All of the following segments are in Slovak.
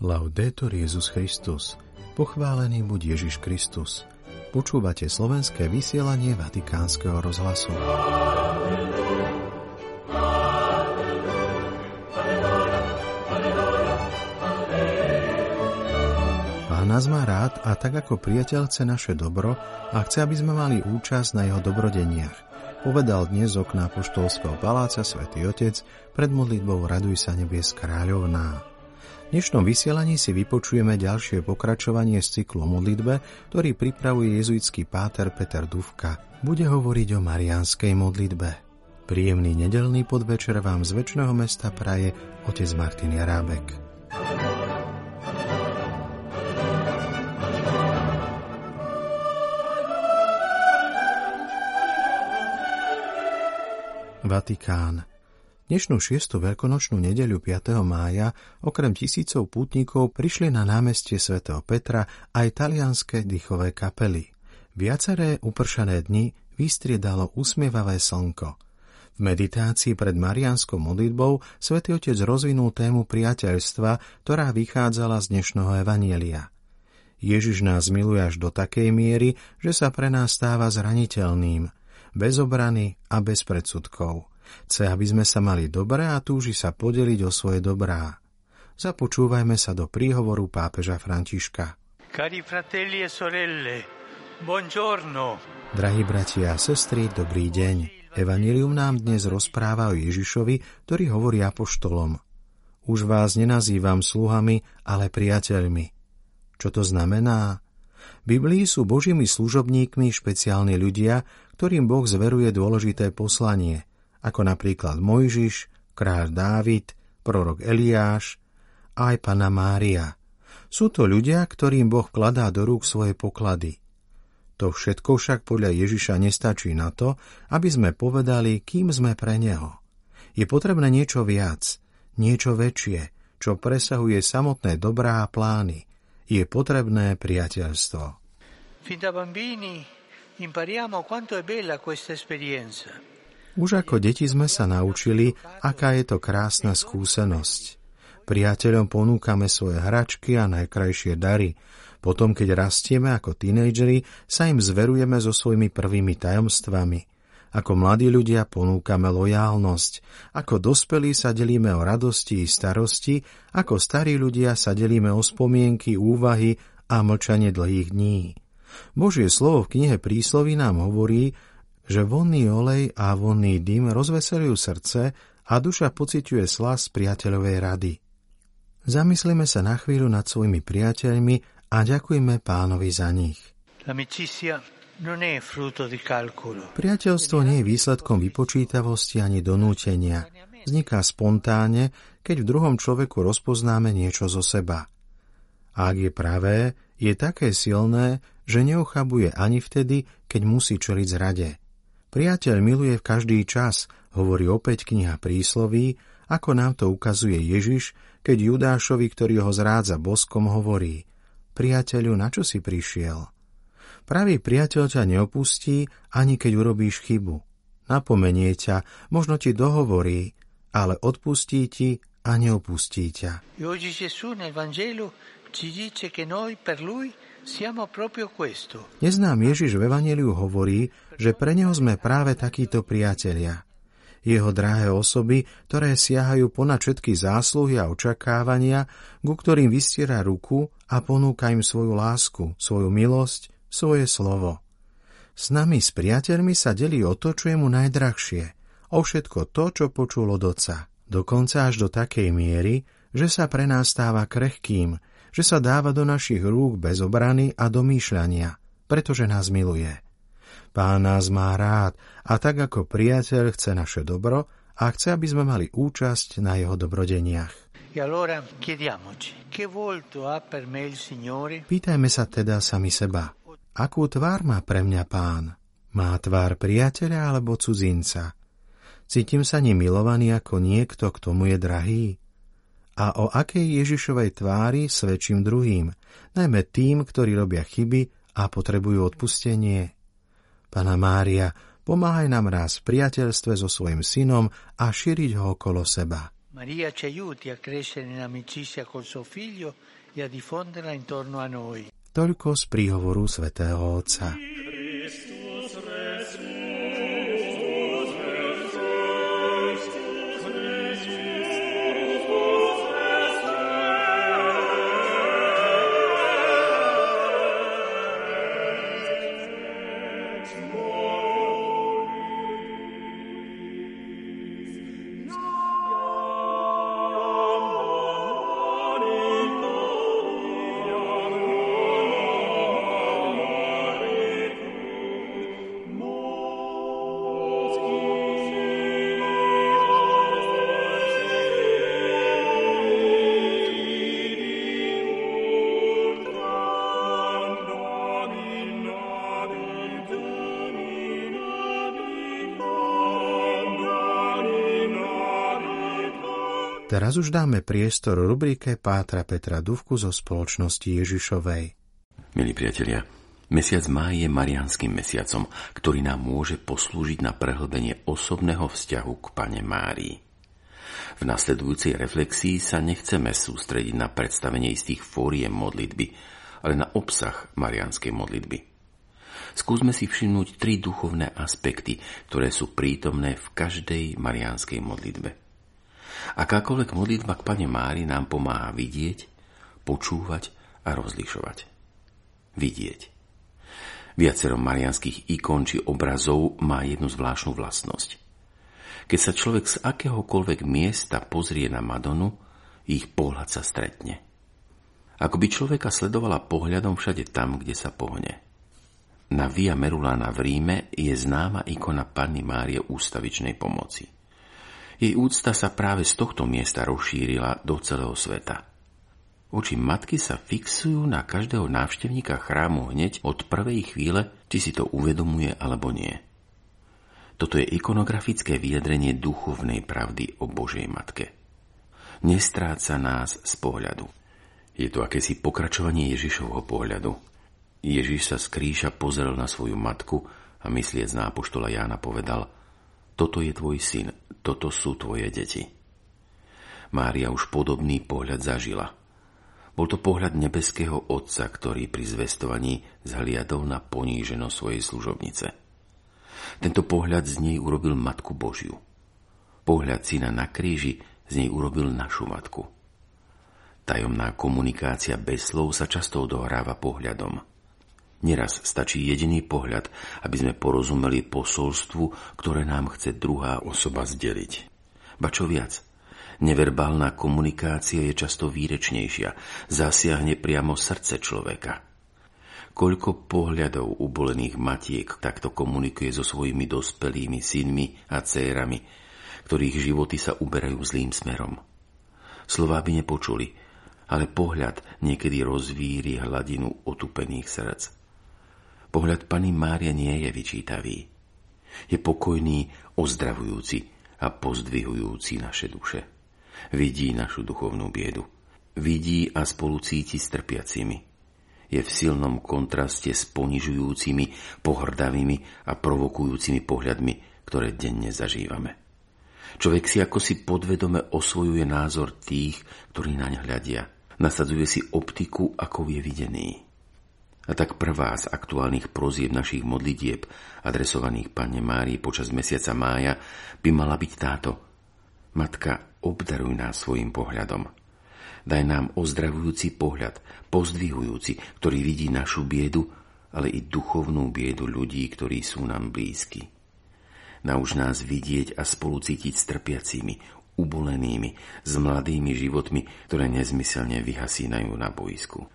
Laudetur Jesus Christus. Pochválený buď Ježiš Kristus. Počúvate slovenské vysielanie Vatikánskeho rozhlasu. Pán nás má rád a tak ako priateľ chce naše dobro a chce, aby sme mali účasť na jeho dobrodeniach, povedal dnes z okna Apoštolského paláca Svätý Otec pred modlitbou Raduj sa nebies kráľovná. V dnešnom vysielaní si vypočujeme ďalšie pokračovanie z cyklu o modlitbe, ktorý pripravuje jezuitský páter Peter Dufka. Bude hovoriť o mariánskej modlitbe. Príjemný nedeľný podvečer vám z večného mesta praje otec Martin Jarábek. Vatikán. Dnešnú 6. veľkonočnú nedeľu 5. mája okrem tisícov pútnikov prišli na námestie svätého Petra aj talianske dýchové kapely. Viaceré upršané dni vystriedalo usmievavé slnko. V meditácii pred mariánskou modlitbou svätý Otec rozvinul tému priateľstva, ktorá vychádzala z dnešného evanjelia. Ježiš nás miluje až do takej miery, že sa pre nás stáva zraniteľným, bez obrany a bez predsudkov. Chce, aby sme sa mali dobre a túži sa podeliť o svoje dobrá. Započúvajme sa do príhovoru pápeža Františka. Cari fratelli e sorelle, buongiorno. Drahí bratia a sestry, dobrý deň. Evanjelium nám dnes rozpráva o Ježišovi, ktorý hovorí apoštolom. Už vás nenazývam sluhami, ale priateľmi. Čo to znamená? V Biblii sú Božími služobníkmi špeciálni ľudia, ktorým Boh zveruje dôležité poslanie, ako napríklad Mojžiš, kráľ Dávid, prorok Eliáš a aj Panna Mária. Sú to ľudia, ktorým Boh vkladá do rúk svoje poklady. To všetko však podľa Ježiša nestačí na to, aby sme povedali, kým sme pre Neho. Je potrebné niečo viac, niečo väčšie, čo presahuje samotné dobrá a plány. Je potrebné priateľstvo. Fin da bambini impariamo quanto è bella questa esperienza. Už ako deti sme sa naučili, aká je to krásna skúsenosť. Priateľom ponúkame svoje hračky a najkrajšie dary. Potom, keď rastieme ako tínejdžeri, sa im zverujeme so svojimi prvými tajomstvami. Ako mladí ľudia ponúkame lojálnosť. Ako dospelí sa delíme o radosti i starosti, ako starí ľudia sa delíme o spomienky, úvahy a mlčanie dlhých dní. Božie slovo v knihe Prísloví nám hovorí, že vonný olej a vonný dym rozveselujú srdce a duša pociťuje slasť priateľovej rady. Zamyslíme sa na chvíľu nad svojimi priateľmi a ďakujme Pánovi za nich. Priateľstvo nie je výsledkom vypočítavosti ani donútenia. Vzniká spontánne, keď v druhom človeku rozpoznáme niečo zo seba. A ak je pravé, je také silné, že neochabuje ani vtedy, keď musí čeliť zrade. Priateľ miluje v každý čas, hovorí opäť kniha Prísloví, ako nám to ukazuje Ježiš, keď Judášovi, ktorý ho zrádza boskom, hovorí: Priateľu, na čo si prišiel? Pravý priateľ ťa neopustí, ani keď urobíš chybu. Napomenie ťa, možno ti dohovorí, ale odpustí ti a neopustí ťa. Dnes nám Ježiš v evanjeliu hovorí, že pre neho sme práve takíto priatelia. Jeho drahé osoby, ktoré siahajú ponad všetky zásluhy a očakávania, ku ktorým vystiera ruku a ponúka im svoju lásku, svoju milosť, svoje slovo. S nami, s priateľmi sa delí o to, čo je mu najdrahšie, o všetko to, čo počul od Otca. Dokonca až do takej miery, že sa pre nás stáva krehkým, že sa dáva do našich rúk bez obrany a domýšľania, pretože nás miluje. Pán nás má rád a tak ako priateľ chce naše dobro a chce, aby sme mali účasť na jeho dobrodeniach. Pýtajme sa teda sami seba, akú tvár má pre mňa Pán? Má tvár priateľa alebo cudzinca? Cítim sa ním milovaný ako niekto, kto mu je drahý? A o akej Ježišovej tvári svedčím druhým, najmä tým, ktorí robia chyby a potrebujú odpustenie? Panna Mária, pomáhaj nám raz v priateľstve so svojím synom a šíriť ho okolo seba. Maria ci aiuti a crescere in amicizia col suo figlio e a diffonderla intorno a noi. Toľko z príhovoru svätého Otca. Teraz už dáme priestor rubrike Pátra Petra Dufku zo Spoločnosti Ježišovej. Milí priatelia, mesiac máj je mariánskym mesiacom, ktorý nám môže poslúžiť na prehlbenie osobného vzťahu k Panne Márii. V nasledujúcej reflexii sa nechceme sústrediť na predstavenie istých fóriem modlitby, ale na obsah mariánskej modlitby. Skúsme si všimnúť 3 duchovné aspekty, ktoré sú prítomné v každej mariánskej modlitbe. Akákoľvek modlitba k Panne Márii nám pomáha vidieť, počúvať a rozlišovať. Vidieť. Viacero mariánskych ikon či obrazov má jednu zvláštnu vlastnosť. Keď sa človek z akéhokoľvek miesta pozrie na Madonu, ich pohľad sa stretne. Ako by človeka sledovala pohľadom všade tam, kde sa pohne. Na Via Merulana v Ríme je známa ikona Panny Márie ústavičnej pomoci. Jej úcta sa práve z tohto miesta rozšírila do celého sveta. Oči matky sa fixujú na každého návštevníka chrámu hneď od prvej chvíle, či si to uvedomuje alebo nie. Toto je ikonografické vyjadrenie duchovnej pravdy o Božej matke. Nestráca nás z pohľadu. Je to akési pokračovanie Ježišovho pohľadu. Ježiš sa z kríža pozrel na svoju matku a mysliac na apoštola Jána povedal: Toto je tvoj syn, toto sú tvoje deti. Mária už podobný pohľad zažila. Bol to pohľad nebeského Otca, ktorý pri zvestovaní zhliadol na poníženosť svojej služobnice. Tento pohľad z nej urobil Matku Božiu. Pohľad syna na kríži z nej urobil našu matku. Tajomná komunikácia bez slov sa často odohráva pohľadom. Neraz stačí jediný pohľad, aby sme porozumeli posolstvu, ktoré nám chce druhá osoba zdeliť. Ba čo viac, neverbálna komunikácia je často výrečnejšia, zasiahne priamo srdce človeka. Koľko pohľadov ubolených matiek takto komunikuje so svojimi dospelými synmi a dcérami, ktorých životy sa uberajú zlým smerom. Slová by nepočuli, ale pohľad niekedy rozvíri hladinu otupených srdc. Pohľad Panny Márie nie je vyčítavý. Je pokojný, ozdravujúci a pozdvihujúci naše duše. Vidí našu duchovnú biedu. Vidí a spolu cíti s trpiacimi. Je v silnom kontraste s ponižujúcimi, pohrdavými a provokujúcimi pohľadmi, ktoré denne zažívame. Človek si akosi podvedome osvojuje názor tých, ktorí naň hľadia. Nasadzuje si optiku, akou je videný. A tak prvá z aktuálnych prozieb našich modlitieb, adresovaných Panne Márii počas mesiaca mája, by mala byť táto: Matka, obdaruj nás svojim pohľadom. Daj nám ozdravujúci pohľad, pozdvihujúci, ktorý vidí našu biedu, ale i duchovnú biedu ľudí, ktorí sú nám blízki. Nauč nás vidieť a spolucítiť s trpiacimi, ubolenými, s mladými životmi, ktoré nezmyselne vyhasínajú na boisku.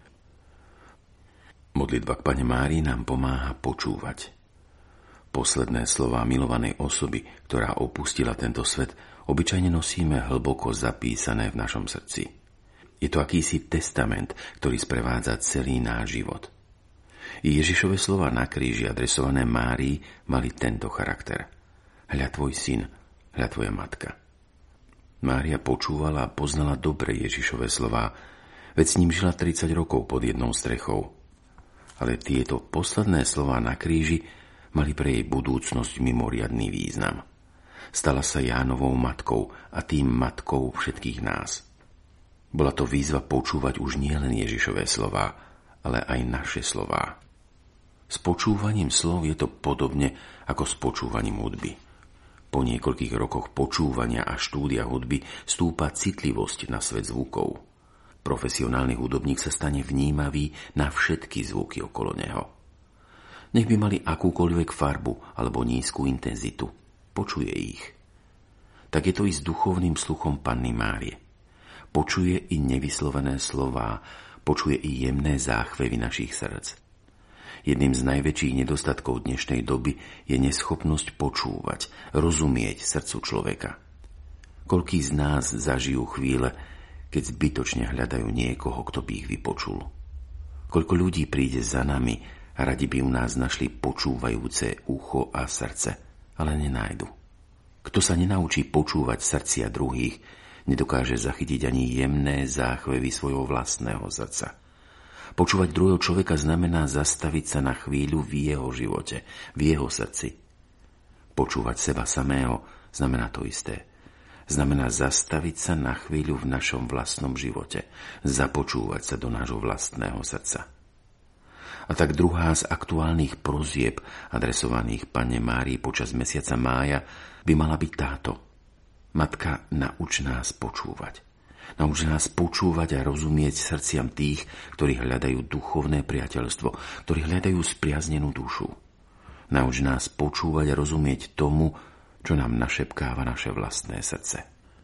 Modlitba k Panne Márii nám pomáha počúvať. Posledné slová milovanej osoby, ktorá opustila tento svet, obyčajne nosíme hlboko zapísané v našom srdci. Je to akýsi testament, ktorý sprevádza celý náš život. I Ježišove slova na kríži adresované Márii mali tento charakter: Hľa tvoj syn, hľa tvoja matka. Mária počúvala a poznala dobre Ježišove slová, veď s ním žila 30 rokov pod jednou strechou. Ale tieto posledné slová na kríži mali pre jej budúcnosť mimoriadny význam. Stala sa Jánovou matkou a tým matkou všetkých nás. Bola to výzva počúvať už nielen Ježišové slová, ale aj naše slová. S počúvaním slov je to podobne ako s počúvaním hudby. Po niekoľkých rokoch počúvania a štúdia hudby stúpa citlivosť na svet zvukov. Profesionálny hudobník sa stane vnímavý na všetky zvuky okolo neho. Nech by mali akúkoľvek farbu alebo nízku intenzitu, počuje ich. Tak je to i s duchovným sluchom Panny Márie. Počuje i nevyslovené slová, počuje i jemné záchvevy našich srdc. Jedným z najväčších nedostatkov dnešnej doby je neschopnosť počúvať, rozumieť srdcu človeka. Koľký z nás zažijú chvíle, keď zbytočne hľadajú niekoho, kto by ich vypočul. Koľko ľudí príde za nami a radi by u nás našli počúvajúce ucho a srdce, ale nenájdu. Kto sa nenaučí počúvať srdcia druhých, nedokáže zachytiť ani jemné záchvevy svojho vlastného srdca. Počúvať druhého človeka znamená zastaviť sa na chvíľu v jeho živote, v jeho srdci. Počúvať seba samého znamená to isté. Znamená zastaviť sa na chvíľu v našom vlastnom živote, započúvať sa do nášho vlastného srdca. A tak druhá z aktuálnych prozieb adresovaných Panne Márii počas mesiaca mája by mala byť táto. Matka, nauč nás počúvať. Nauč nás počúvať a rozumieť srdciam tých, ktorí hľadajú duchovné priateľstvo, ktorí hľadajú spriaznenú dušu. Nauč nás počúvať a rozumieť tomu, čo nám našepkáva naše vlastné srdce.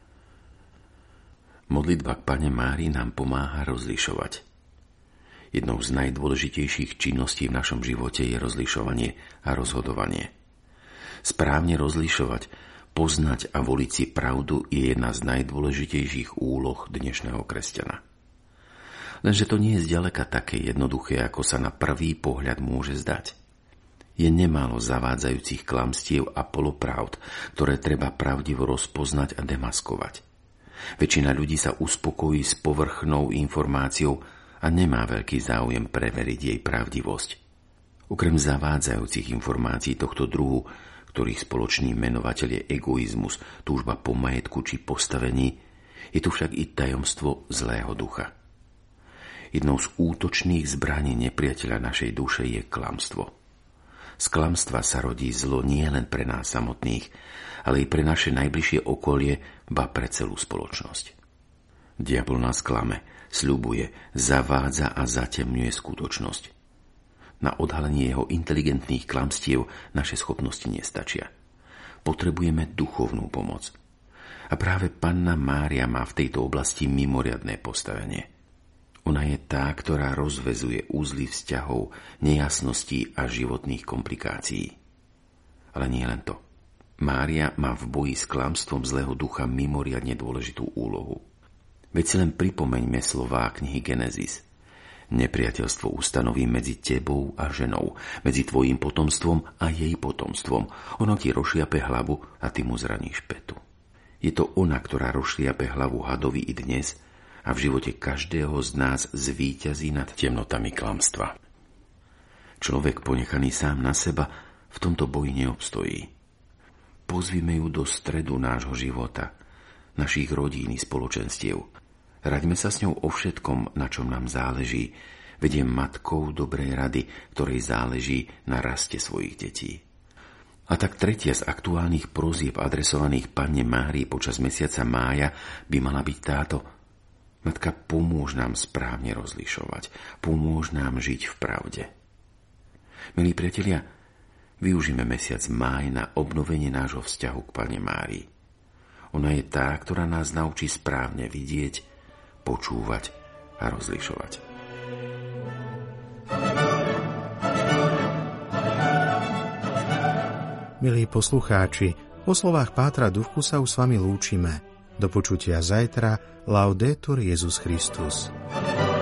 Modlitba k Panne Márii nám pomáha rozlišovať. Jednou z najdôležitejších činností v našom živote je rozlišovanie a rozhodovanie. Správne rozlišovať, poznať a voliť si pravdu je jedna z najdôležitejších úloh dnešného kresťana. Lenže to nie je zďaleka také jednoduché, ako sa na prvý pohľad môže zdať. Je nemálo zavádzajúcich klamstiev a polopravd, ktoré treba pravdivo rozpoznať a demaskovať. Väčšina ľudí sa uspokojí s povrchnou informáciou a nemá veľký záujem preveriť jej pravdivosť. Okrem zavádzajúcich informácií tohto druhu, ktorých spoločný menovateľ je egoizmus, túžba po majetku či postavení, je tu však i tajomstvo zlého ducha. Jednou z útočných zbraní nepriateľa našej duše je klamstvo. Z klamstva sa rodí zlo nie len pre nás samotných, ale i pre naše najbližšie okolie, ba pre celú spoločnosť. Diabol nás klame, sľubuje, zavádza a zatemňuje skutočnosť. Na odhalenie jeho inteligentných klamstiev naše schopnosti nestačia. Potrebujeme duchovnú pomoc. A práve Panna Mária má v tejto oblasti mimoriadne postavenie. Ona je tá, ktorá rozväzuje úzly vzťahov, nejasností a životných komplikácií. Ale nie len to. Mária má v boji s klamstvom zlého ducha mimoriadne dôležitú úlohu. Veď si len pripomeňme slová knihy Genesis. Nepriateľstvo ustanoví medzi tebou a ženou, medzi tvojím potomstvom a jej potomstvom. Ono ti rozšliape hlavu a ty mu zraníš petu. Je to ona, ktorá rozšliape hlavu hadovi i dnes a v živote každého z nás zvíťazí nad temnotami klamstva. Človek ponechaný sám na seba v tomto boji neobstojí. Pozvime ju do stredu nášho života, našich rodín i spoločenstiev. Raďme sa s ňou o všetkom, na čom nám záleží, veď je matkou dobrej rady, ktorej záleží na raste svojich detí. A tak tretia z aktuálnych prozieb adresovaných Panne Márii počas mesiaca mája by mala byť táto. Matka, pomôž nám správne rozlišovať, pomôž nám žiť v pravde. Milí priatelia, využíme mesiac máj na obnovenie nášho vzťahu k Panne Márii. Ona je tá, ktorá nás naučí správne vidieť, počúvať a rozlišovať. Milí poslucháči, po slovách pátra Dufku sa už s vami lúčime. Do počutia zajtra. Laudetur Jesus Christus.